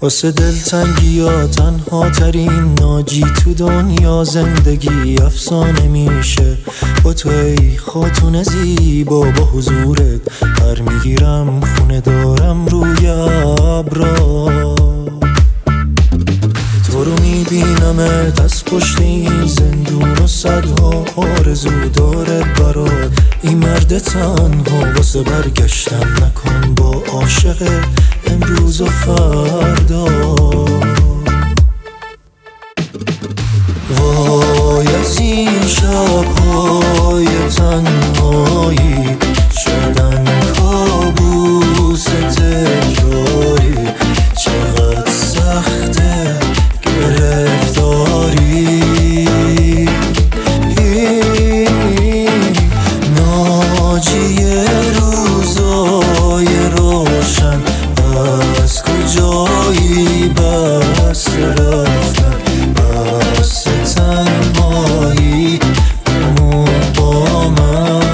واسه دلتنگی یا تنها ترین ناجی تو دنیا زندگی افسانه میشه با تو ای خاتون زیبا. با حضورت پر میگیرم خونه دارم روی ابرا. تو رو میبینمت از پشت این زندون و صدها آرزو داره برات. این مرد تنها واسه برگشتن نکن با عاشقت امروز و فردا. وای از این شب‌های تنهایی شدن کابوس تکراری. چقدر سخته گرفتاری، ناجی روزای روشن از کجایی؟ بس رفتن، بس تنهایی، بمون با من.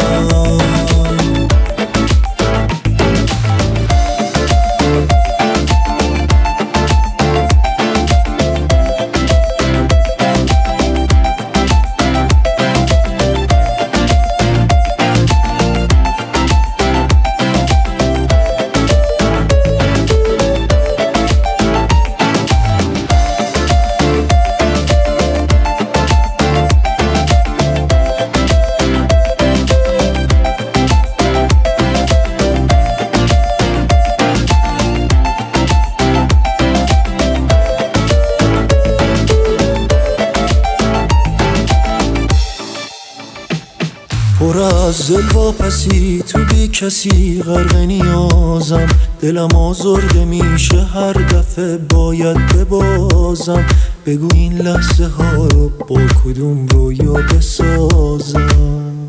پر از دل واپسی تو بی کسی غرق نیازم. دلم آزرده میشه هر دفعه باید ببازم. بگو این لحظه ها رو با کدوم رویا بسازم.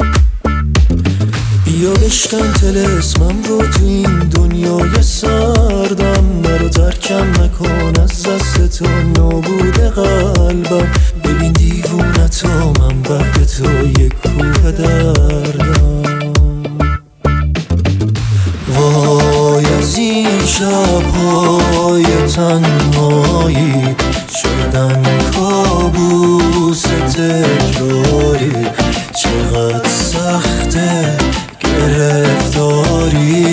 بیا بشکن طلسمم رو تو این دنیای سردم. نرو ترکم نکن از دست تو نابود قلبم. ببین دیوونتو من بعد تو یک کوه دردم. وای از این شب‌های تنهایی شدن کابوس تکراری. چقدر سخته گرفتاری،